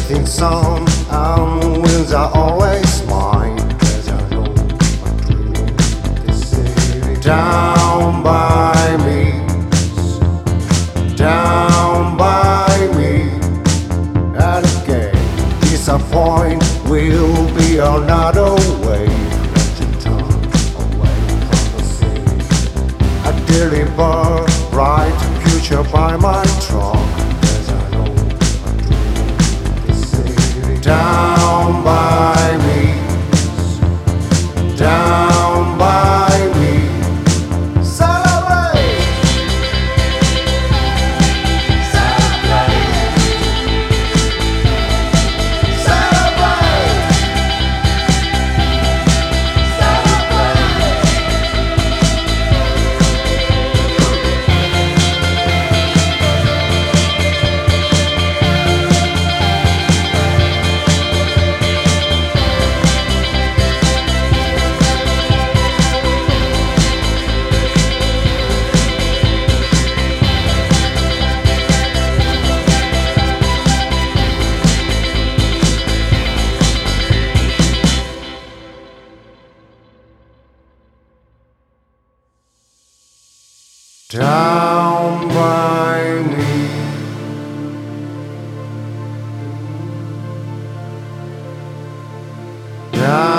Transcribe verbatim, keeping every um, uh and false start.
sing song and winds are always mine. As I know I'm dreaming this city down by me, down by me. And again, disappoint will be another way. I deliver bright future by my truck. As I know I'm dreaming this city down by me, down by me. Celebrate, celebrate, celebrate, down by me, down.